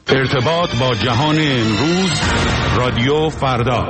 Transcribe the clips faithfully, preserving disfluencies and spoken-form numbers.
ارتباط با جهان امروز، رادیو فردا.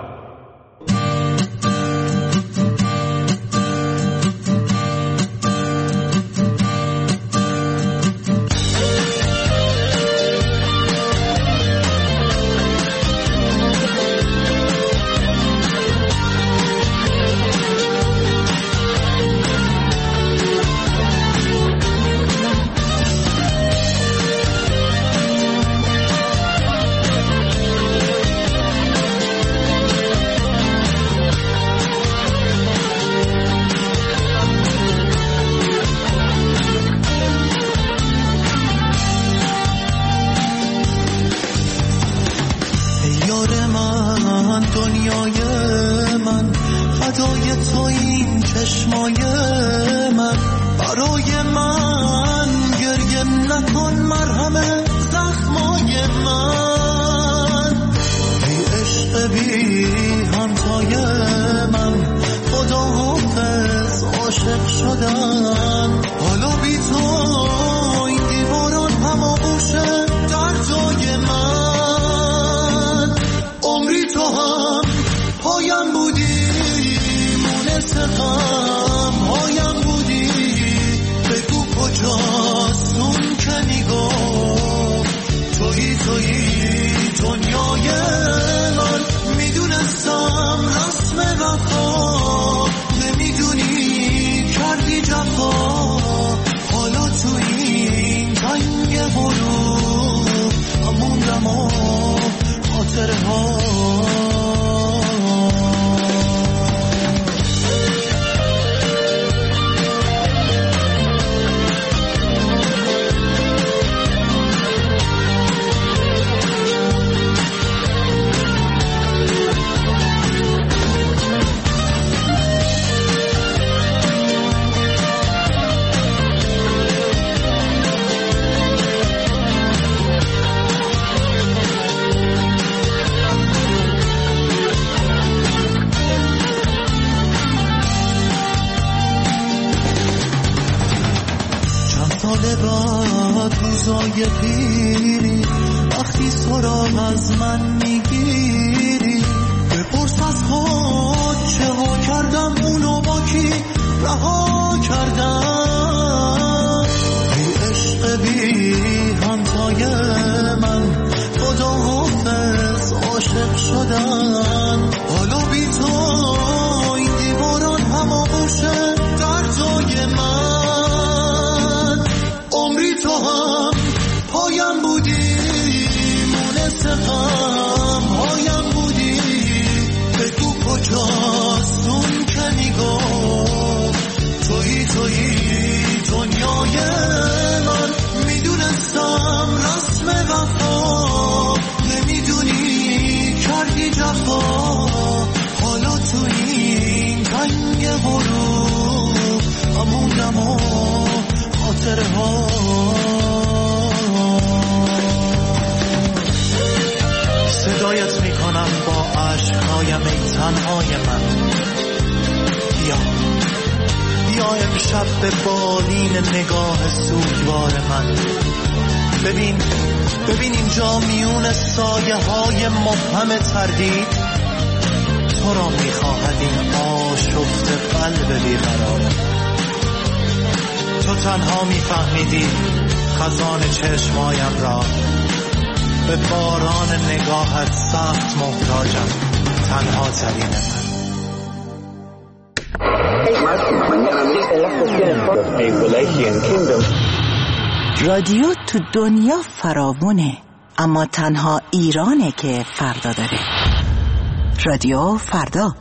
رادیو تو دنیا فراوونه، اما تنها ایرانه که فردا داره. رادیو فردا.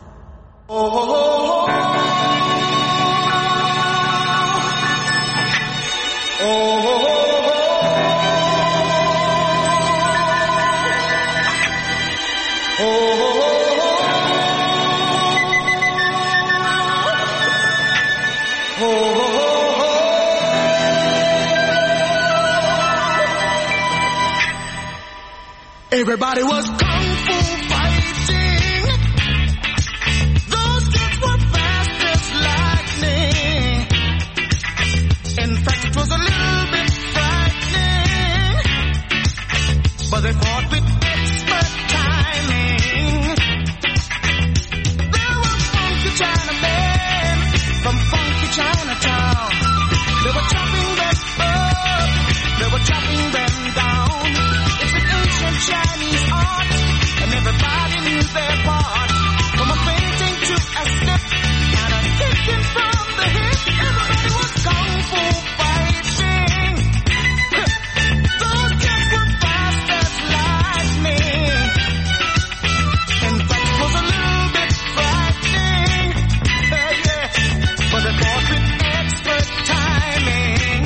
Everybody was kung fu fighting. Those kids were fast as lightning. In fact, it was a little bit frightening. but they fought with expert timing. There were funky Chinamen from funky Chinatown. They were chopping them up, they were chopping them down. It's an ancient Chinese art, and everybody knew their part. From a painting to a step, and a kicking from the hip, everybody was kung fu fighting. Those kids were fast as lightning. In fact, it was a little bit frightening. Uh, yeah, but they fought with expert timing.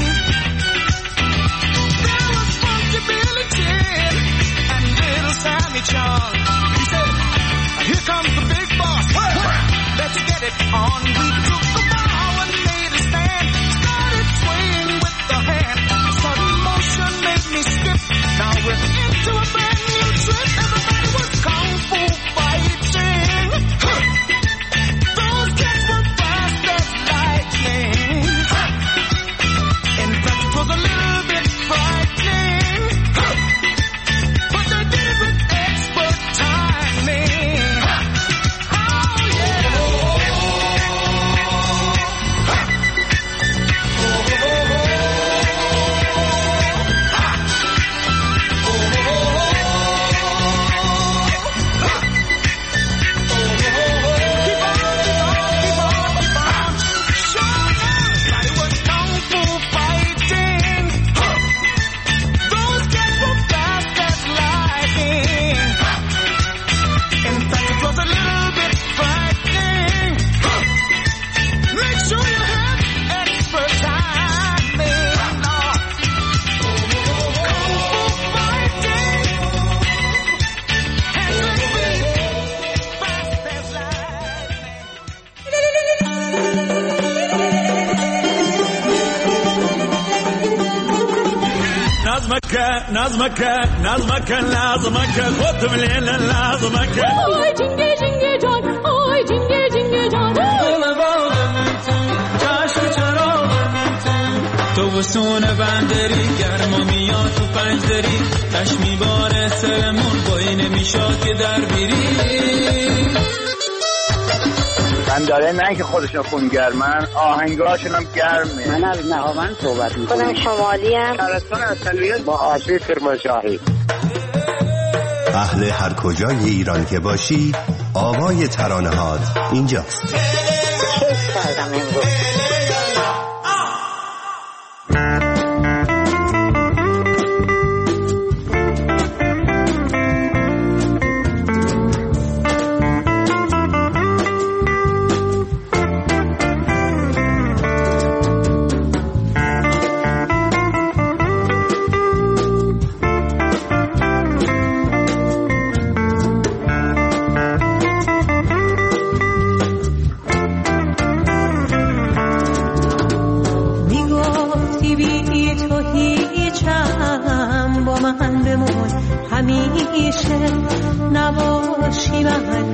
There was Funky Billy Chin and Little Sammy Chung. He said, "Here comes the big boss. Let's get it on." We took the bow and made a stand. Started swaying with the hand. Sudden motion made me skip. Now we're into a brand new trip. Everybody was kung fu fighting. Those kids were fast as lightning. In fact, it was a little bit frightening. But they did it with expert timing. Oh yeah. Keep on, keep on, keep on, keep on. Sure enough, everybody was kung fu fighting. Those kids were fast as lightning. In fact, it was a little bit frightening. Make sure you have expert timing. Kung fu fighting. Hands and feet, fast as lightning. نظمك نظمك نظمك لازمك خد بالليل لازمك آی جنگه جنگه جان آی جنگه جنگه جان چشم چراغ تو بسون بندری گرما میاد تو پنجدری تش میباره سرمون بایی نمیشاد که در بیری من داره نه که خودشون خونگرمن آهنگاشون هم گرمه. من از نهاوند صحبت میکنم. خودم شمالی هم شهرستان اصلیت با آشی کرمانشاهی. اهل هر کجای ایران که باشی آوای ترانه‌هات اینجاست. کیف کردم امروز. همیشه نباشی من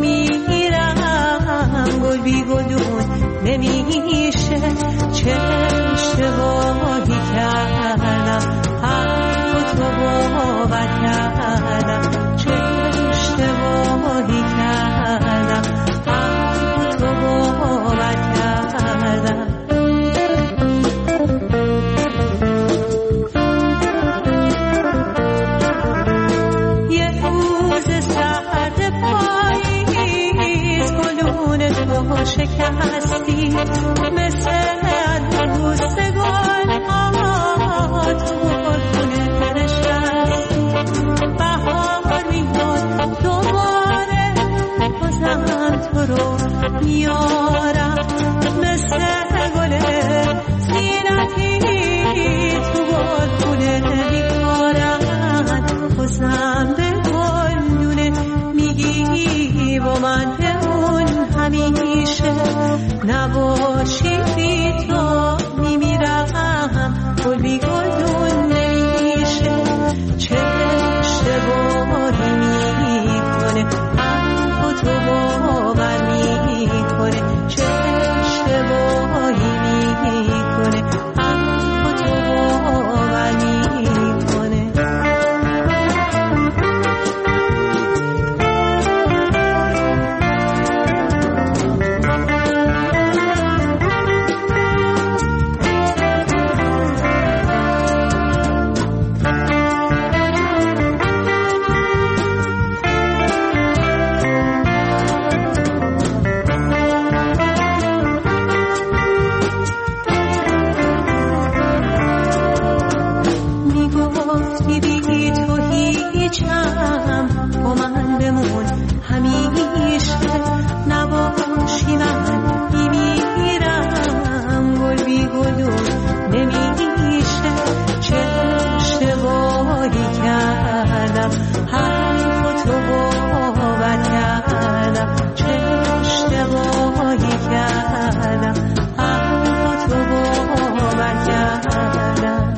میمیرم گل بی گلون نمیشه چه اشتباهی کردم حرف تو باور کردم چه اشتباهی کردم حرف تو باور کردم شکستی مثل روزگار آمد تو گلخونه نشستی بهار میاد دوباره بازم تو رو میارم مثل گل زینتی تو گلخونه میارم بازم به گلدونه میگی با من همیشه نباشی کردم، حرف تو باور کردم، چه اشتباهی کردم، حرف تو باور کردم.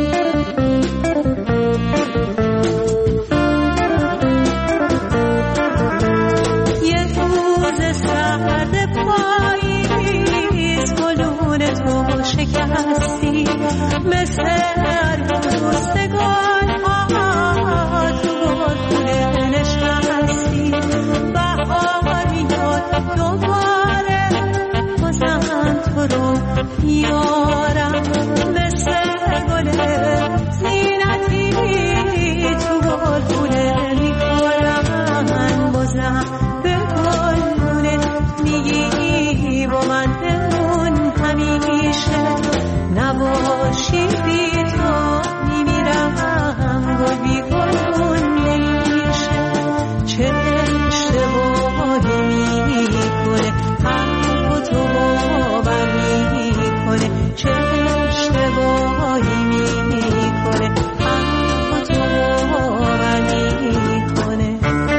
یه روز سرد پاییز گلون تو شکستی، مثل هر روزگار ها تو گلگونه نشستی. بهار میاد دوباره بازم تو رو میارم، مثل گل زینتی تو گلگونه میکارم. بازم به گلگونه میگی با من بمون همیشه، نباشی بی تو میمیرم، گل بی گلگون نمیشه. چه اشتباهی میکنه حرف تو باور میکنه، چه اشتباهی میکنه حرف تو باور میکنه.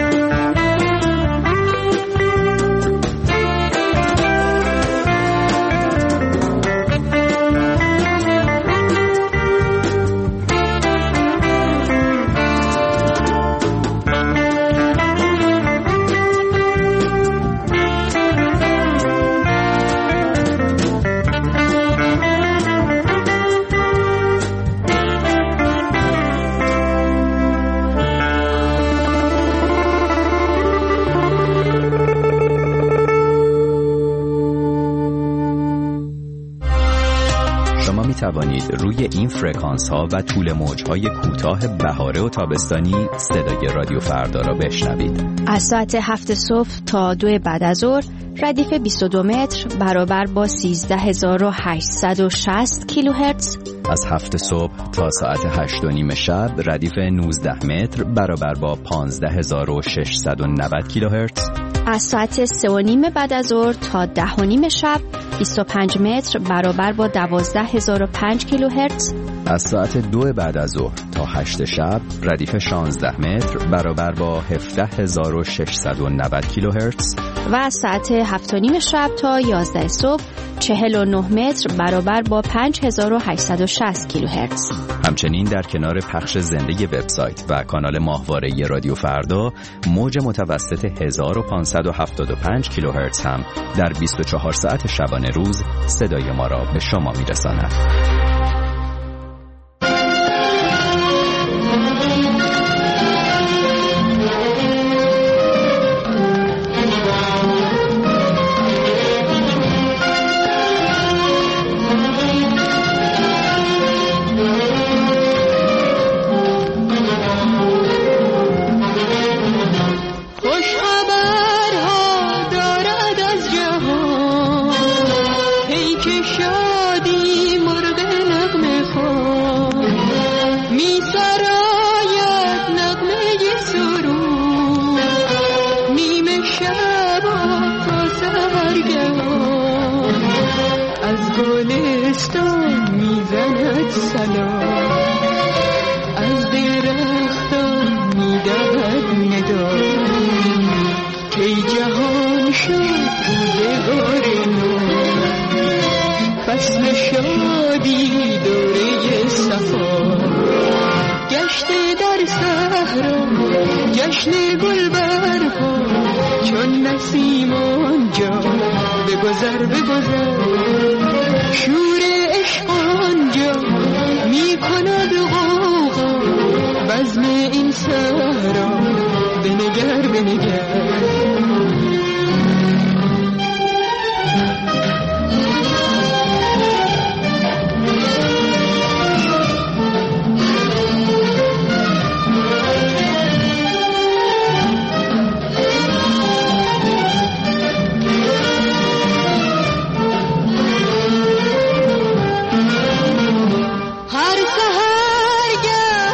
توانید روی این فرکانس ها و طول موج های کوتاه بهاره و تابستانی صدای رادیو فردا را بشنوید. از ساعت هفت صبح تا دو بعد از ظهر ردیف بیست و دو متر برابر با سیزده هزار و هشتصد و شصت کیلوهرتز. از هفت صبح تا ساعت هشت و نیم شب ردیف نوزده متر برابر با پانزده هزار و ششصد و نود کیلوهرتز. از ساعت سه و نیم بعد از ظهر تا ده و نیم شب بیست و پنج متر برابر با دوازده هزار و پنج کیلوهرتز. از ساعت دو بعد از ظهر تا هشت شب ردیف شانزده متر برابر با هفده هزار و ششصد و نود کیلوهرتز. و از ساعت هفت و نیم شب تا یازده صبح چهل و نه متر برابر با پنج هزار و هشتصد و شصت کیلوهرتز. همچنین در کنار پخش زنده وبسایت و کانال ماهواره رادیو فردا، موج متوسط هزار و پانصد و هفتاد و پنج کیلوهرتز هم در بیست و چهار ساعت شبانه روز صدای ما را به شما میرساند.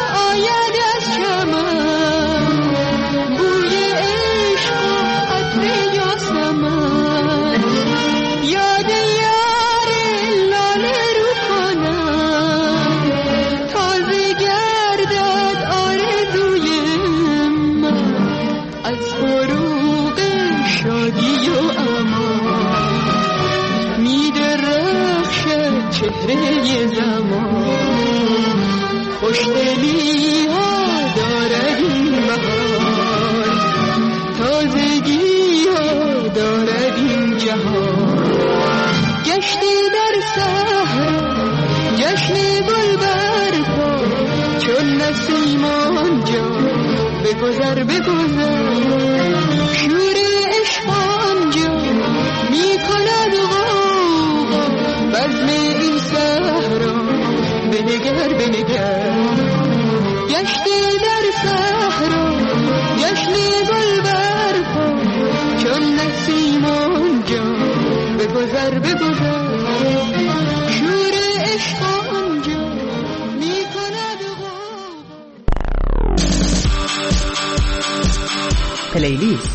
بوی عشق و عطر نسیم آنجا بگذر بگذر شور عشق آنجا می کند غوغا بزم این صحرا بنگر بنگر گشتی در صحرا جشن گل برپا چون نسیم آنجا بگذر بگذر شور عشق آنجا می کند غوغا. پلیلیست.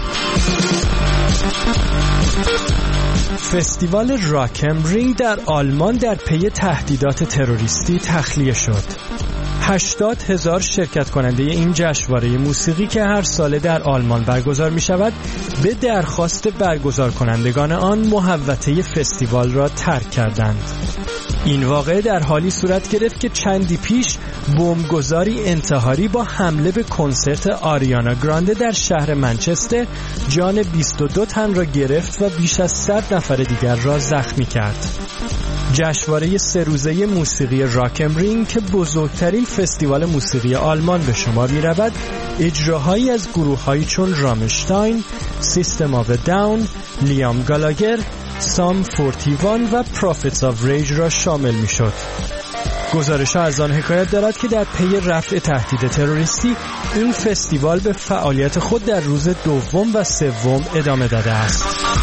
فستیوال راک ام رینگ در آلمان در پی تهدیدات تروریستی تخلیه شد. هشتاد هزار شرکت کننده این جشنواره موسیقی که هر ساله در آلمان برگزار می شود به درخواست برگزار کنندگان آن محوطه فستیوال را ترک کردند. این واقعه در حالی صورت گرفت که چندی پیش بمبگذاری انتحاری با حمله به کنسرت آریانا گرانده در شهر منچستر جان بیست و دو تن را گرفت و بیش از صد نفر دیگر را زخمی کرد. جشنواره سه روزه موسیقی راک ام رینگ که بزرگترین فستیوال موسیقی آلمان به شمار می رود، اجراهایی از گروه‌هایی چون رامشتاین، سیستم آف داون، لیام گالاگر، سام چهل و یک و پروفیتس آف ریج را شامل می شد. گزارش‌ها از آن حکایت دارد که در پی رفع تهدید تروریستی این فستیوال به فعالیت خود در روز دوم و سوم ادامه داده است.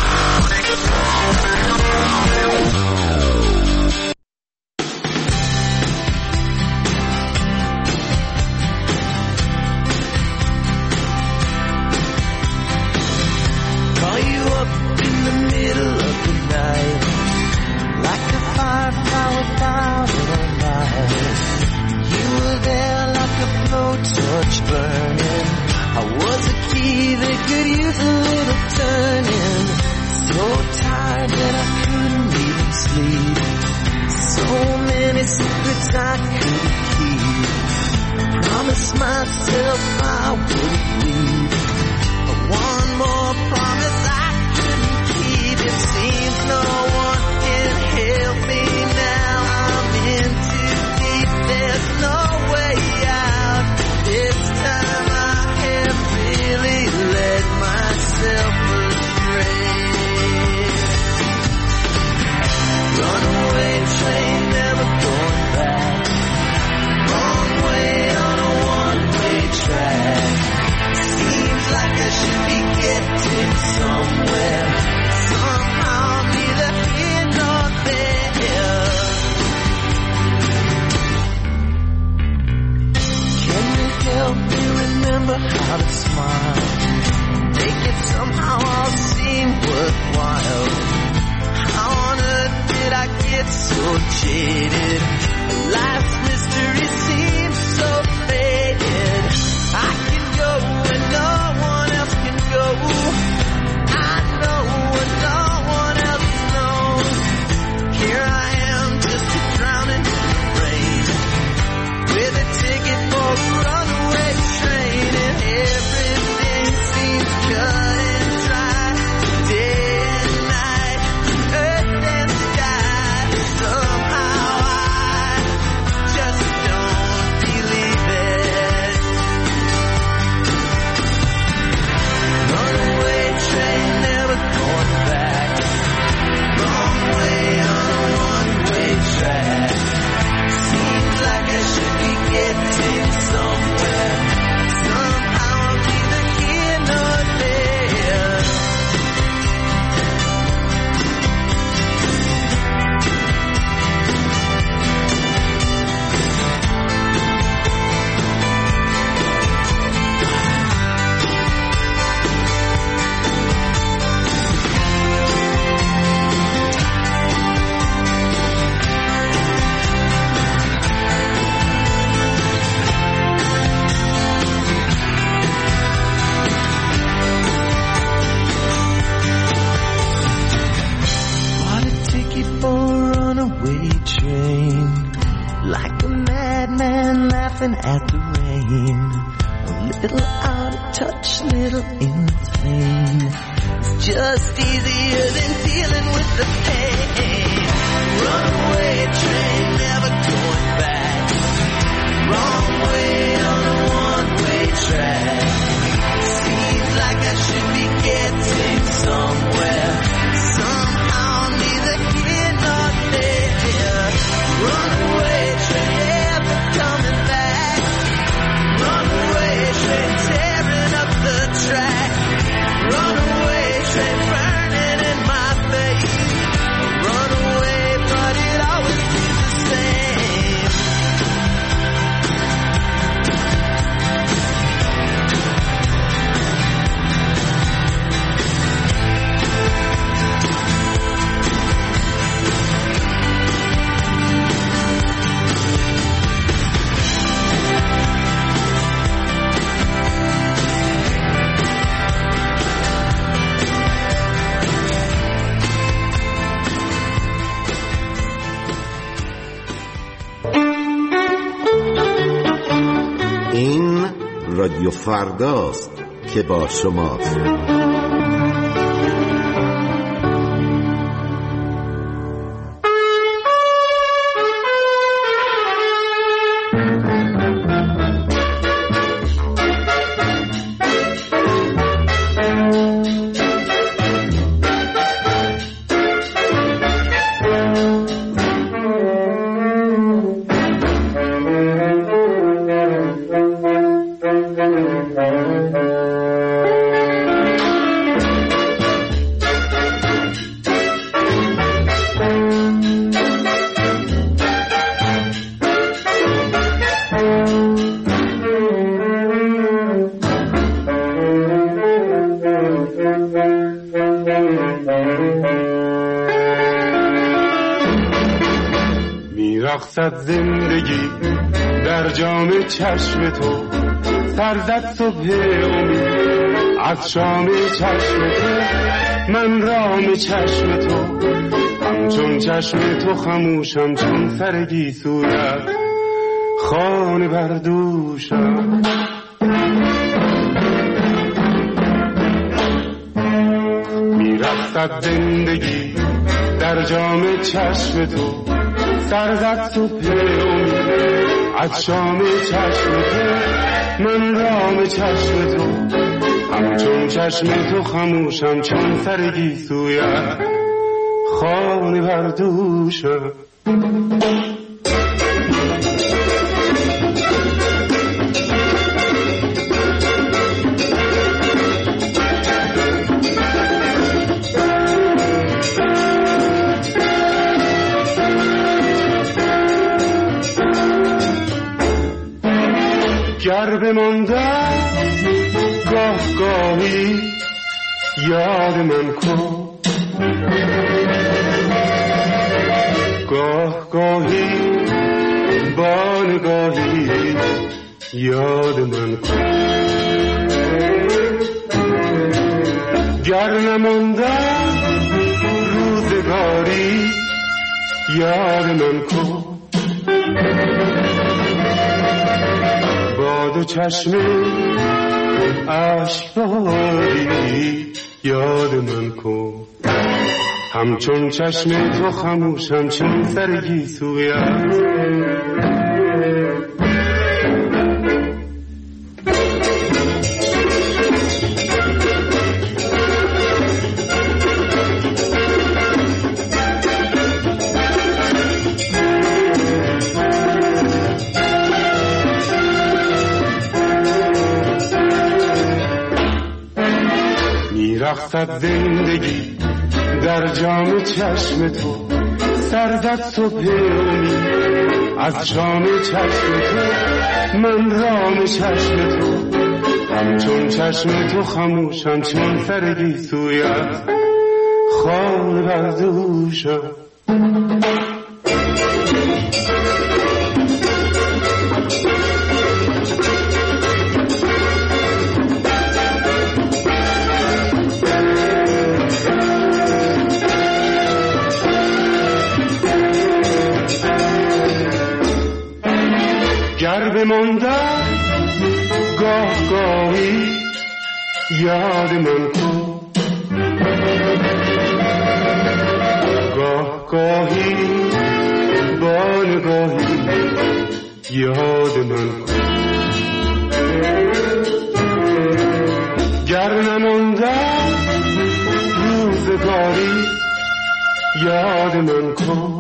At the rain, a little out of touch, little insane. It's just easier than dealing with the pain. Runaway train, never going back. Wrong way. رادیو فرداست که با شماست. میرقصد زندگی در جام چشم تو، سرزد صبح امید از شام چشم تو. من رام چشم تو، همچون چشم تو خموشم، چون سر گیسویت خانه بردوشم. میرقصد زندگی در جام چشم تو، سرزد صبح امید از شام چشم تو. من رام چشم تو، همچون چشم تو خموشم، چون سر گیسویت خانه بردوشم. گر بماندم گاه گاهی یاد من کن، گاه گاهی با نگاهی یاد من کن. گر نماندم روزگاری یاد من کن، دو چشم عشق باری یاد من کن. همچون چشم تو خموشم، چون سر گیسویت میرقصد زندگی در جام چشم تو، سرزد صبح امید از شام چشم تو. من رام چشم تو، همچون چشم تو خموشم، چون سر گیسویت خانه بردوشم. گر بماندم گاه گاهی یاد من کن، گاه گاهی با نگاهی یاد من کن. گر نماندم روزگاری یاد من کن،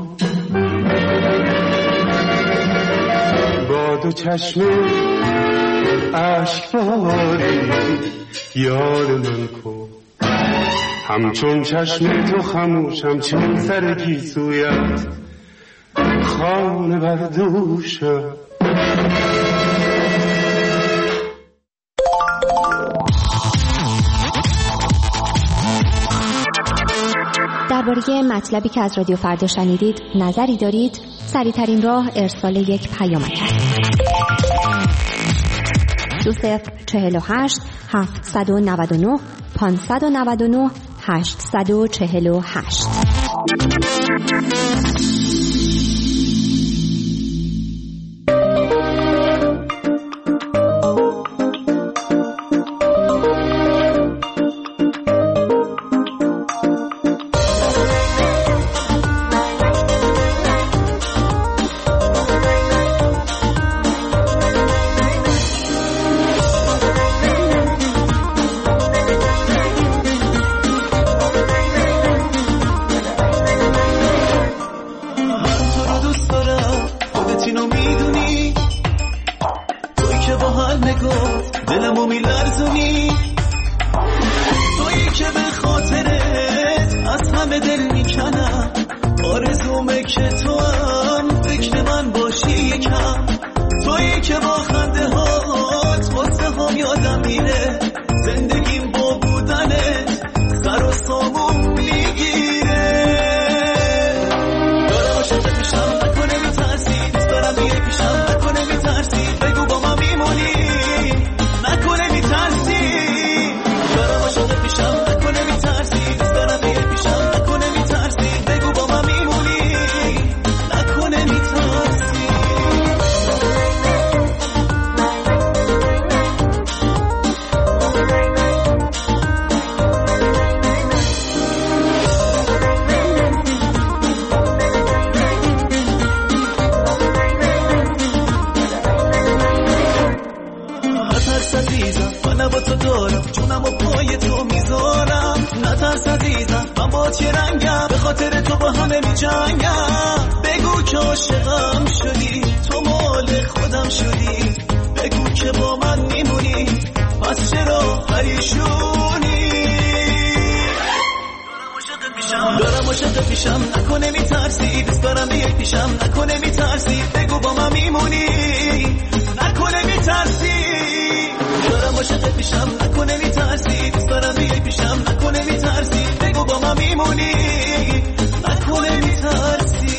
دو چشم عشق باری یاد من کن. همچون چشم تو خموشم، چون سر گیسویت خانه بردوشم. درباره مطلبی که از رادیو فردا شنیدید نظری دارید؟ سریع‌ترین راه ارسال یک پیامک است. دو صفر چهل و هشت هفتصد و نود و نه پانصد و نود و نه هشتصد و چهل و هشت. حال نگفت دلمو میلرزونی، تویی که به خاطرت از همه دل میکنم، آرزومه که تو هم فکر من باشی یکم، تویی که با خنده هات واسه هم یادم میره، زندگیم با بودنت سر و سامون میگیره. دارم عاشقت میشم نکنه میترسی، دوست دارم بیای پیشم نکنه میترسی، بگو با من میمونی نکنه میترسی. دارم عاشقت میشم نکنه میترسی، دوست دارم بیای پیشم نکنه میترسی، بگو با من میمونی نکنه میترسی. نترس عزیزم من با تو دارم، جونم و پای تو میذارم، نترس عزیزم من با چه رنگم، به خاطر تو با همه میجنگم، بگو که عاشقم شدی تو مال خودم شدی، بگو که با من میمونی پس چرا پریشونی. دارم عاشقت میشم نکنه میترسی، دوست دارم بیای پیشم نکنه میترسی، بگو با من میمونی نکنه میترسی. دارم عاشقت میشم نکنه میترسی، دوست دارم بیای پیشم نکنه میترسی، بگو با من میمونی نکنه میترسی.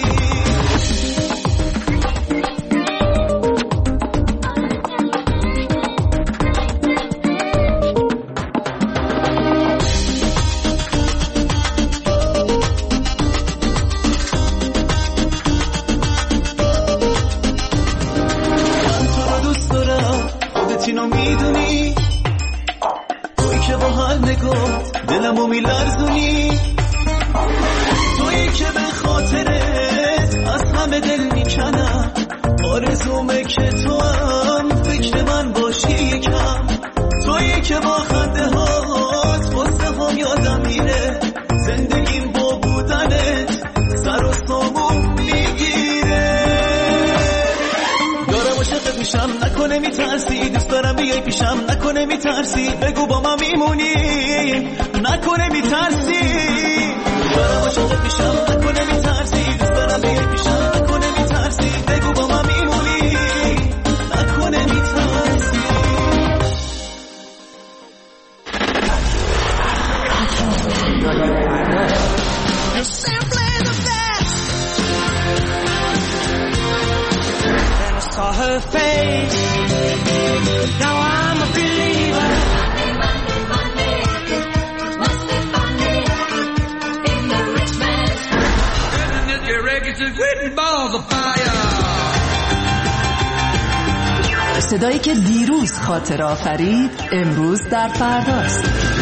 اینو میدونی، تویی که با حال نگفت دلمو میلرزونی، تویی که به خاطرت از همه دل میکنم، آرزومه که تو هم فکر من باشی یکم، تویی که با خنده هات واسه هم یادم میره، زندگیم با بودنت سر و سامون میگیره. دارم عاشقت میشم نکنه میترسی، دوست دارم بیای پیشم نکنه میترسی، بگو با من میمونی نکنه میترسی. دارم عاشقت میشم نکنه میترسی، دوست دارم بیای پیشم نکنه میترسی، بگو با من میمونی نکنه میترسی. Saw her face. Now I'm a believer. Monday, Monday, Monday. Must be Monday in the rich man's house. Living in your records and written balls of fire. صدایی که دیروز خاطر آفرید امروز در فرداست.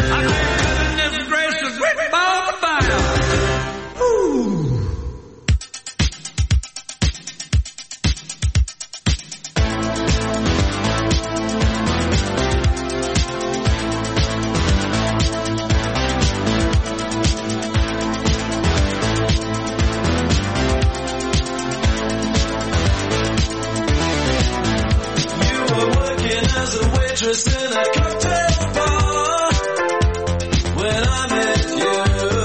In a cocktail bar when I met you,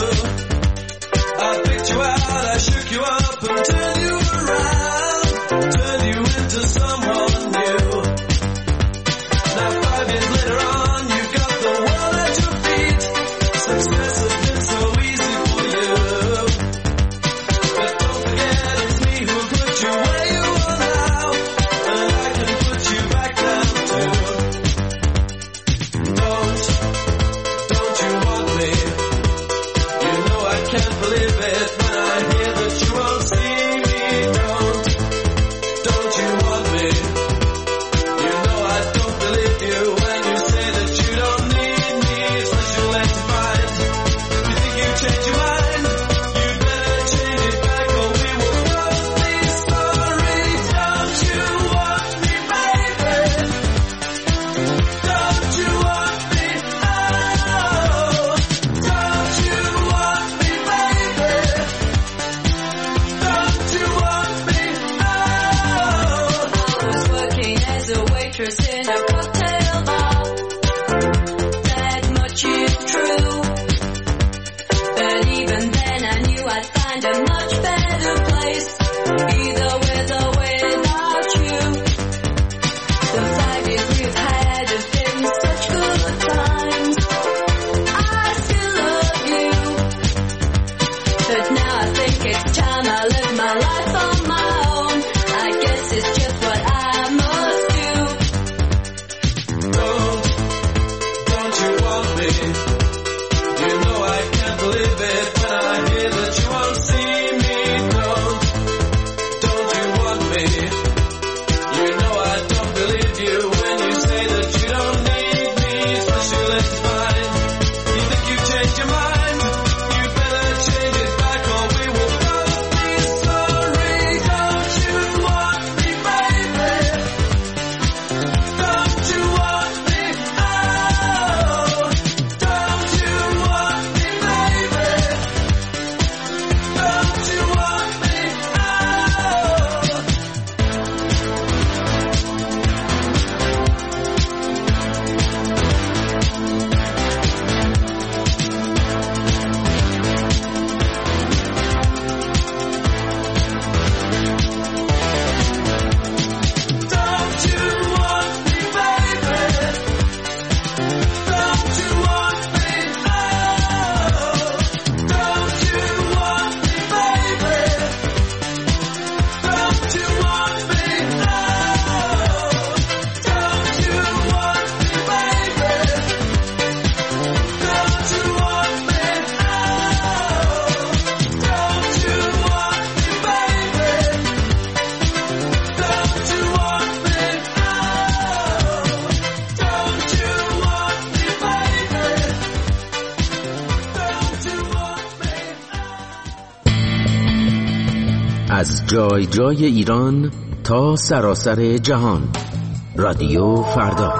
I picked you out, I shook you up and turned you around, turned you into someone new. Now five years later on, you got the world at your feet. Success has been so easy for you, but don't forget it's me who put you where you are now, and I can put you back down too. Don't از جای جای ایران تا سراسر جهان. رادیو فردا.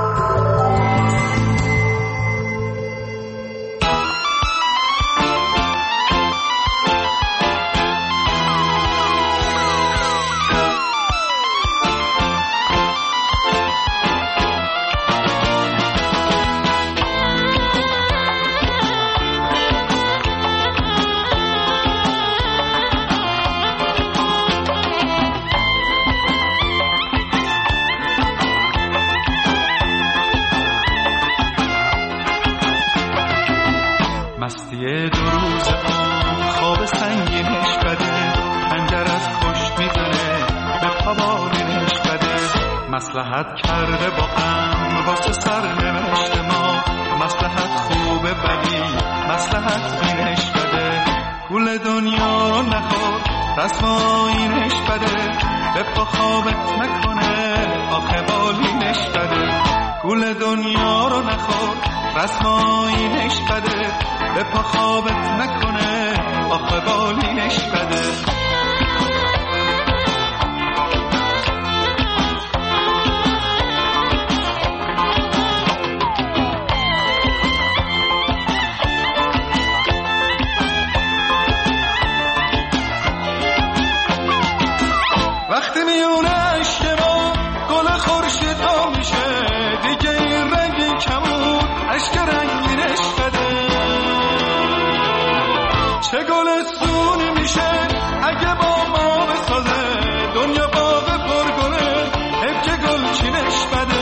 مصلحت کرده با هم واسه سرنوشت ما، مصلحت خوبه ولی مصلحت بینش بده. گول دنیا رو نخور رسم آیینش بده، به پا خوابت نکنه آخه بالینش بده. گول دنیا رو نخور رسم آیینش بده، به پا خوابت نکنه آخه بالینش بده. وقتی میونه اشتما گل خورشید ها میشه، دیگه این رنگی کمون عشق رنگینش بده. چه گل سونی میشه اگه با ما بسازه، دنیا باغ پرگله حب که گل چینش بده.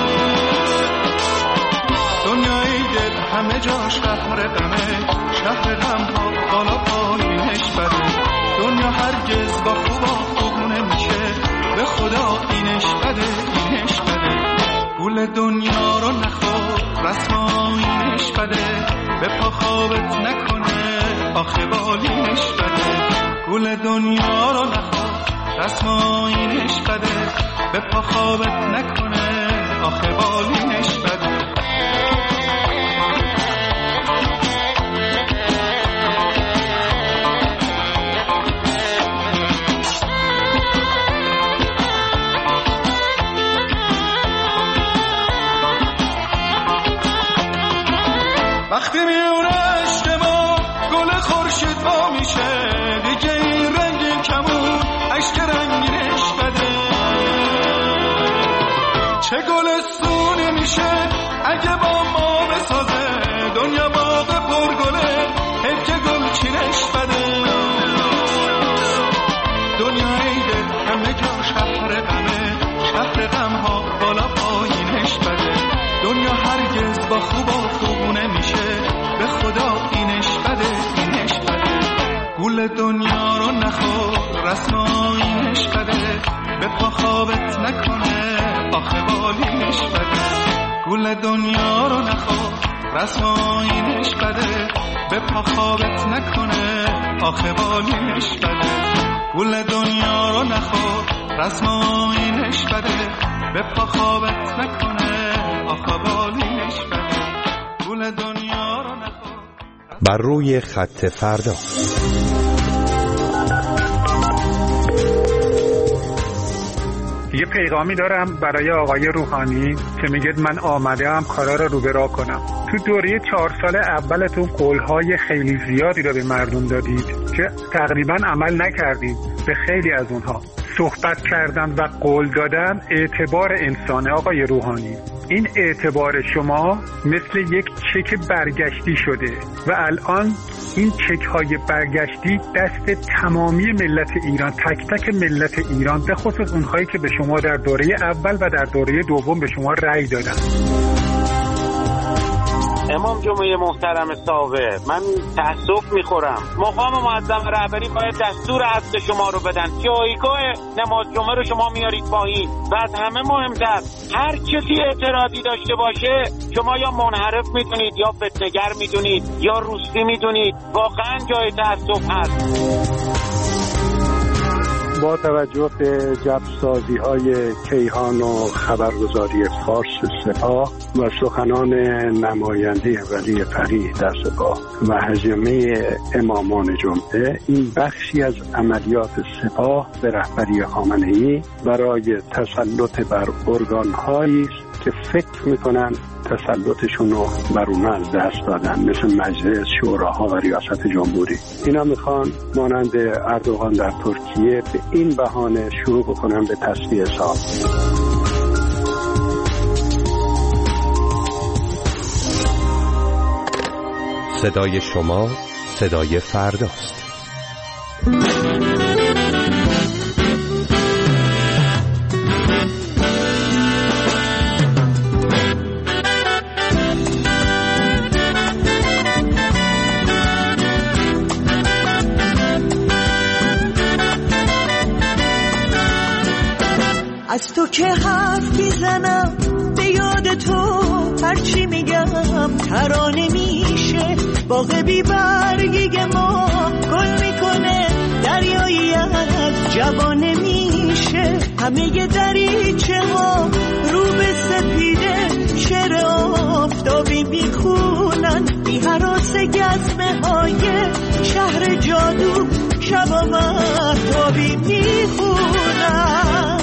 دنیای دل همه جاش قهر غمه، شهر غم ها بالا پایینش بده. دنیا هرگز با خوبا خوبونه میشه، به خدا اینش بده اینش بده. گول دنیا رو نخور رسم آیینش بده، به پا خوابت نکنه آخه بالینش بده. گول دنیا رو نخور رسم آیینش بده، به پا خوابت نکنه آخه بالینش بده. وقتی میونه اشتما گل خورشید ها میشه، دیگه این رنگین کمون عشق رنگینش بده. چه گل سونی میشه اگه با ما بسازه، دنیا باغ پرگله حب که گل چینش بده. دنیای دل همه جا شهر غمه، شهر غم ها بالا پایینش بده. دنیا هرگز با خوبا خوبونه میشه، به خدا اینش بده اینش بده. گول دنیا رو نخور رسم آیینش بده، به پا خوابت نکنه آخه بالینش بده. گول دنیا رو نخور رسم آیینش بده، به پا خوابت نکنه آخه بالینش بده. گول دنیا رو نخور رسم آیینش بده، به پا خوابت نکنه آخه بالینش بده. گول دنیا رو نخور. بر روی خط فردا. یه پیغامی دارم برای آقای روحانی که میگه من آمدم کارا رو رو به راه کنم. تو دوره چهار سال اولتون قولهای خیلی زیادی رو به مردم دادید که تقریبا عمل نکردید. به خیلی از اونها صحبت کردن و قول دادن اعتبار انسانه. آقای روحانی، این اعتبار شما مثل یک چک برگشتی شده و الان این چک های برگشتی دست تمامی ملت ایران، تک تک ملت ایران، به خصوص اونهایی که به شما در دوره اول و در دوره دوم به شما رأی دادن. امام جمعه محترم ساوه، من تأسف میخورم. مقام معظم رهبری باید دستور حذف شما رو بدن. جایگاه نماز جمعه رو شما میارید پایین و از همه مهمتر هر کسی اعتراضی داشته باشه شما یا منحرف میدونید یا فتنه‌گر میدونید یا روسی میدونید. واقعا جای تأسف هست. با توجه به جبسازی های کیهان و خبرگزاری فارس سپاه و سخنان نماینده ولی فقیه در سپاه و هزیمه امامان جمعه، این بخشی از عملیات سپاه به رهبری خامنه‌ای برای تسلط بر ارگان‌هایی است که فکر می‌کنن تسلطشون رو بر اونها از دست دادن، مثل مجلس، شوراها و ریاست جمهوری. اینا میخوان مانند اردوغان در ترکیه به این بهانه شروع بکنن به تصفیه حساب. صدای شما صدای فرداست. از تو که حرف میزنم به یاد تو، هرچی میگم ترانه میشه. باغ بی برگی ما گل میکنه، دریایی از جوانه میشه. همه دریچه ها رو به سپیده، شعر آفتابی میخونن. بی هراس گزمه های شهر جادو، شبا مهتابی میخونن.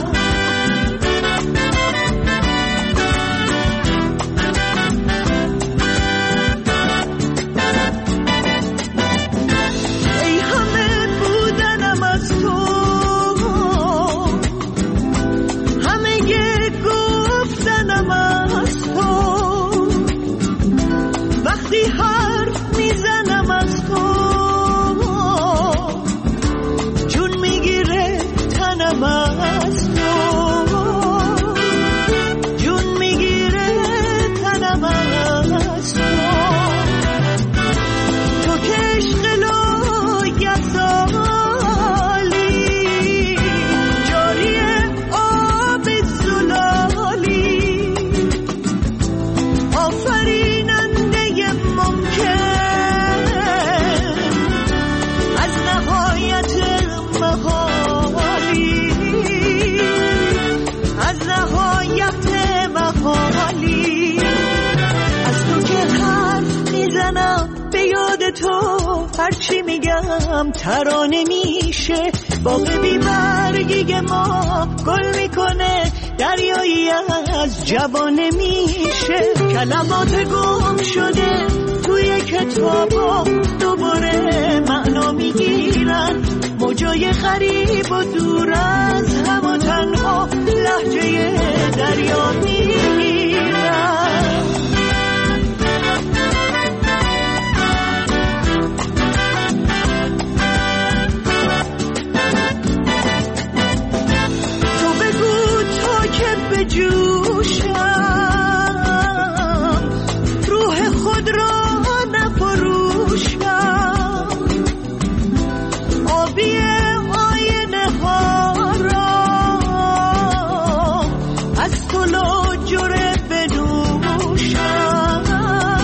هرچی میگم ترانه میشه. باغ بی برگی ما گل میکنه، دریایی از جوانه میشه. کلمات گم شده توی کتابا دوباره معنا میگیرن. موجای غریب و دور از هم و تنها لهجه دریا میگیرن. جوشم روح خود را نفروشم، آبی آینه ها را از تو لاجره بنوشم،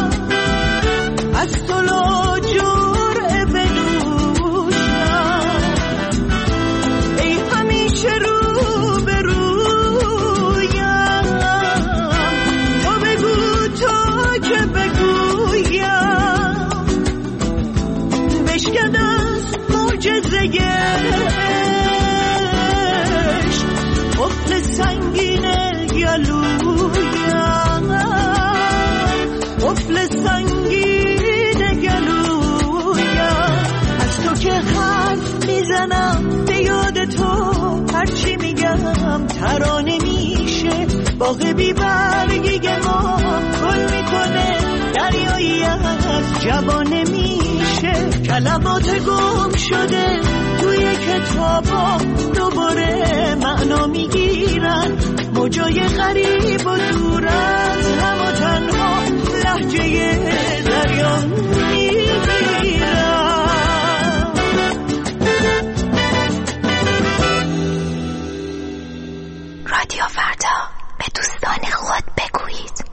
از تو لاجره بنوشم. ای همیشه رو به رو قفل سنگین گلویم، قفل سنگین گلویم. از تو که حرف میزنم به یاد تو، هرچی میگم ترانه میشه. باغ بی برگی ما گل میکنه، دریایی از جوانه میشه. کلمات گم شده توی کتابا دوباره معنا میگیرن. موجای غریب و دور از هم و تنها لهجه دریا میگیرن. رادیو فردا، به دوستان خود بگویید.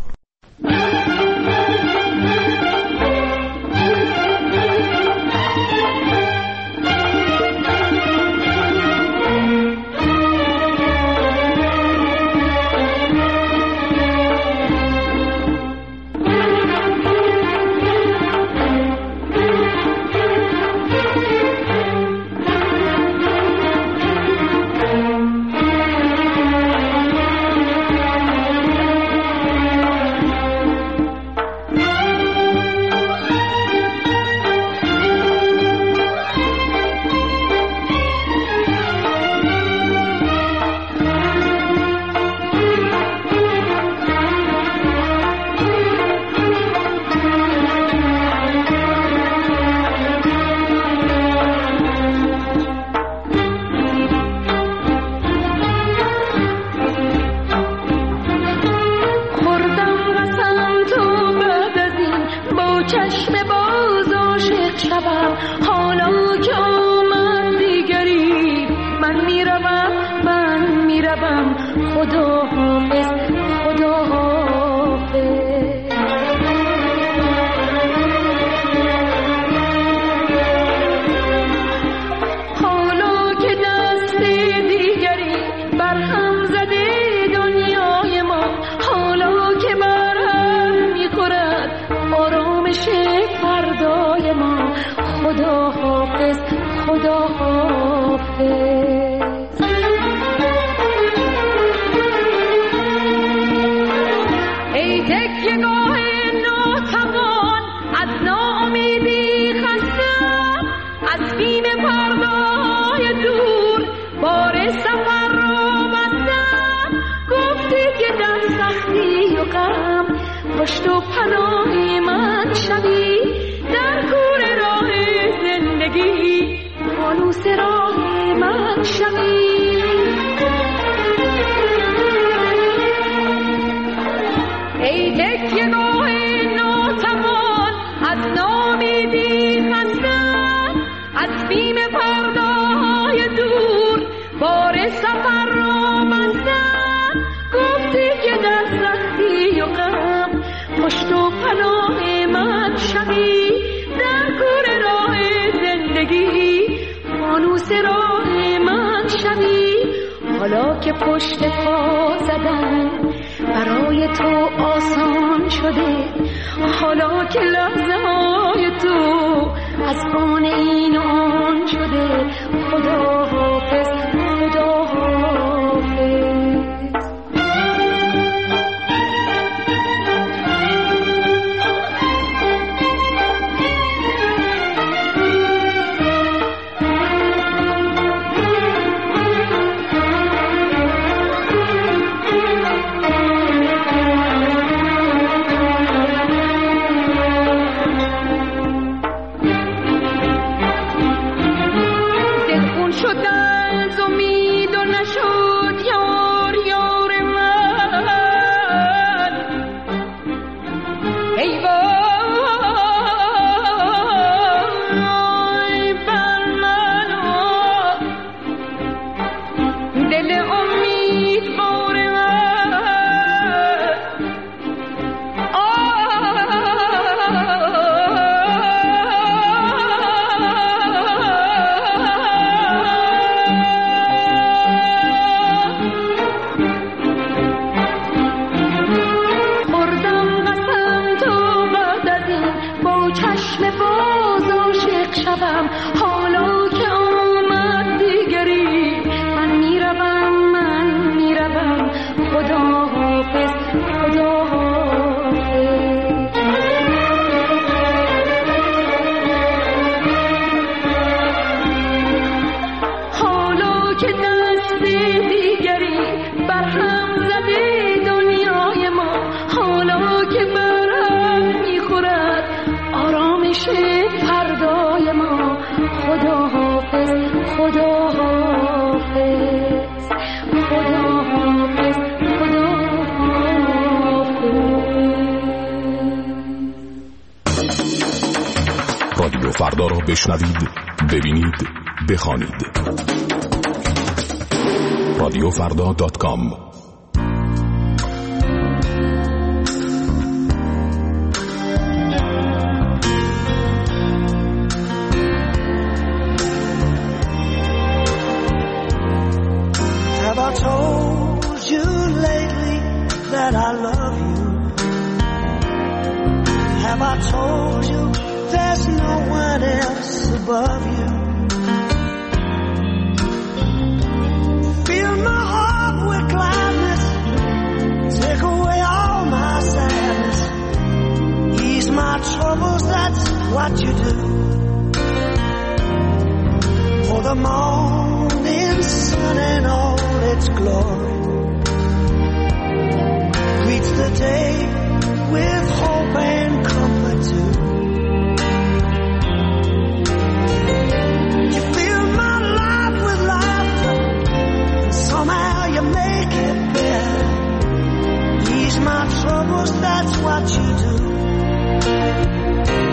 چشم باز عاشق شوم حالا که آمد دیگری من میروم من میروم خدا حافظ خدا حافظ حالا که دست دیگری برهم زده دنیای ما حالا که برهم میخورد آرامش فردای ما خدا حافظ خدا حافظ ای تکیه‌گاه ناتوان از ناامیدی خستم از بیم فردای دور بار سفر را بستم گفتی که در سختی و غم پشت و پناه من شوی در کور راه زندگی فانوس راه من شوی ای تکیه‌گاه ناتوان از ناامیدی خستم از بیم فردای دور بار سفر را بستم گفتی که در سختی و غم پشت و پناه من شوی در کور راه زندگی فانوس راه من شوی حالا که پشت پا زدن برای تو آسان شده حالا که لحظه های تو از آن این آن شده خدا حافظ خدا حافظ حالا که آمد دیگری من میروم من میروم خدا حافظ خدا حافظ حالا که دست دیگری برهم زده دنیای ما حالا که برهم میخورد آرامش فردای ما خدا حافظ خدا حافظ خدا حافظ خدا حافظ رادیو فردا را بشنوید ببینید بخوانید رادیو فردا دات کام that I love you? Have I told you there's no one else above you? Fill my heart with gladness, take away all my sadness, ease my troubles, that's what you do. For the morning sun and all its glory greets the day with hope and comfort too. You fill my life with laughter, and somehow you make it better. Ease my troubles, that's what you do.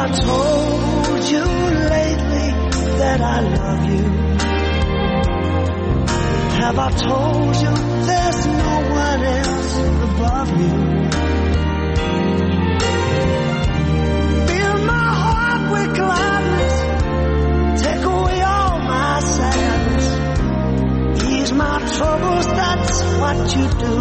I told you lately that I love you? Have I told you there's no one else above you? Fill my heart with gladness, take away all my sadness, ease my troubles, that's what you do.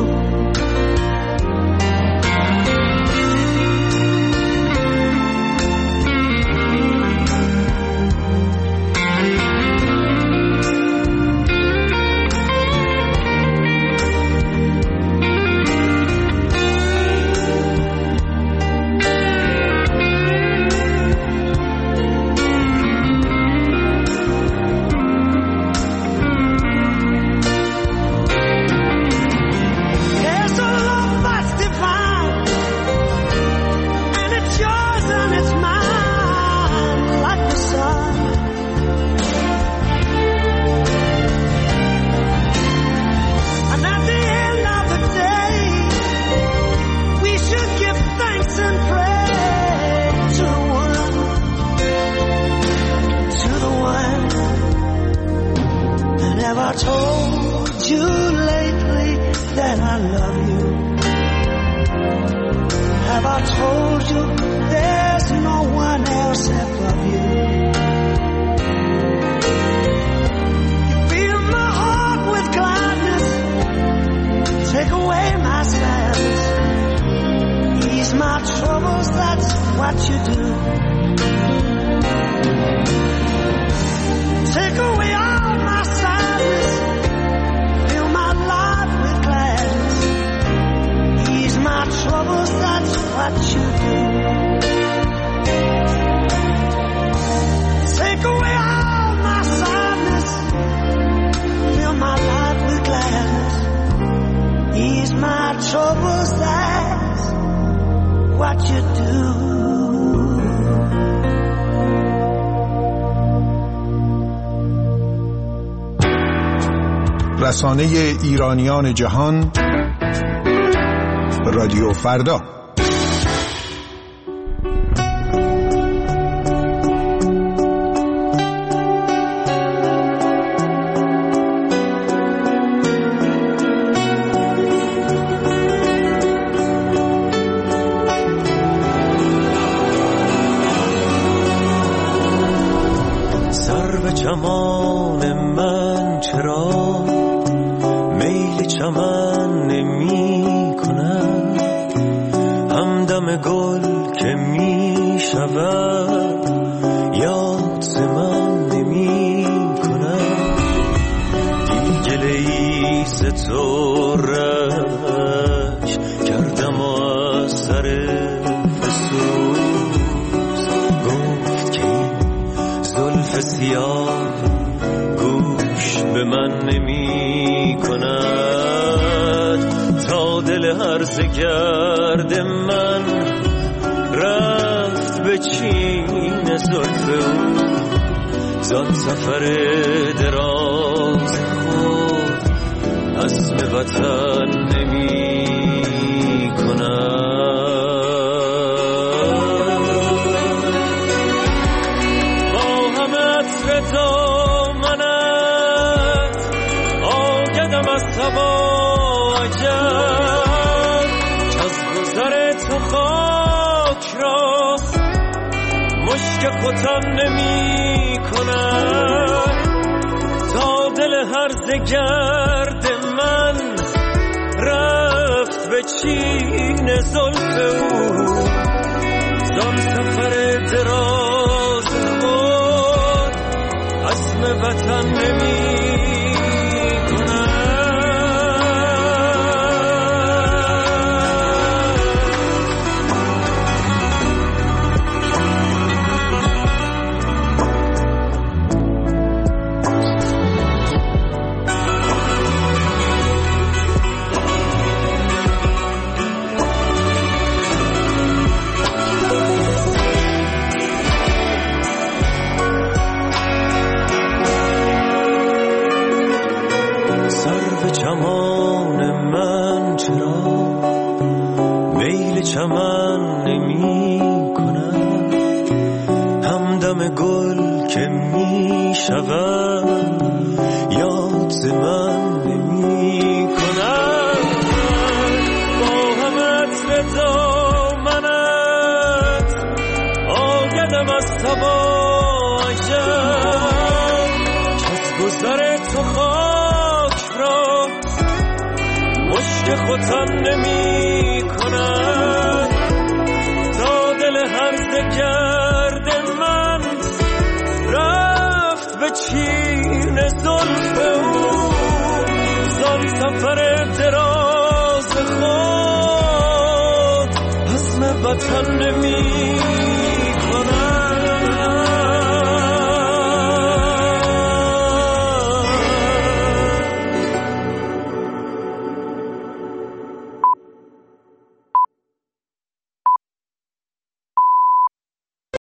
رسانه ایرانیان جهان، رادیو فردا. سر به چمان من چرا میل چمن نمی کند، همدم گل که می شود یاد ز من نمی کند. دیگه لیز تو رش کردم و از سر فسوس گفت که این زلف سیاه گوش به من نمی کند. تا دل هرزه گرد من رفت به چین زلف او، زان سفر دراز خود عزم وطن نمی کند. با همه عطر دامنت آگدم از هوا عجب، از گذر تو خاک را مشک ختن نمی کند. تا دل هرزه گرد من رفت به چین زلف او، زان سفر دراز خود عزم وطن نمی همه گل که می شود یاد ز من نمی کند با همت به دامنت آیدم از تبایم کس گذر تو خاک را مشک خوتن نمی کند تا دل هرزه گرد من رفت به چین زلف او زان سفر دراز خود حسن وطن نمی